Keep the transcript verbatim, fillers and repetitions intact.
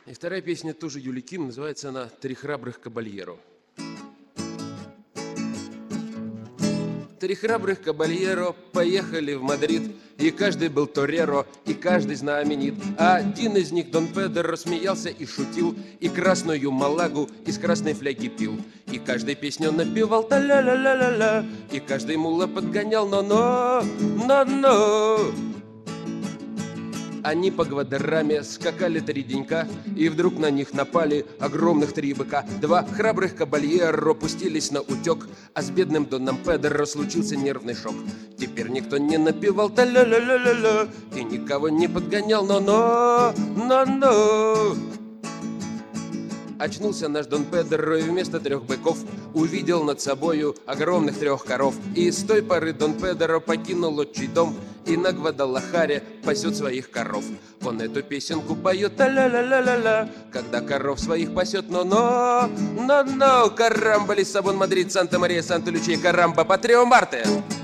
И вторая песня тоже Юлии Ким, называется она «Три храбрых кабальеро». Три храбрых кабальеро поехали в Мадрид, и каждый был тореро, и каждый знаменит. А один из них, Дон Педро, смеялся и шутил, и красную малагу из красной фляги пил. И каждой песню напевал та-ля-ля-ля-ля-ля, и каждый мула подгонял но-но, но-но. Они по Гвадараме скакали три денька, и вдруг на них напали огромных три быка. Два храбрых кабальеро пустились на утек, а с бедным Доном Педро случился нервный шок. Теперь никто не напевал та-ля-ля-ля-ля-ля, и никого не подгонял но-но, но-но. Очнулся наш Дон Педро и вместо трех быков увидел над собою огромных трех коров. И с той поры Дон Педро покинул отчий дом и на Гвадалахаре пасет своих коров. Он эту песенку поет та-ля-ля-ля-ля-ля, когда коров своих пасет но-но, но-но. Карамба, Лиссабон, Мадрид, Санта-Мария, Санта-Лючия, карамба, Патрио Марте.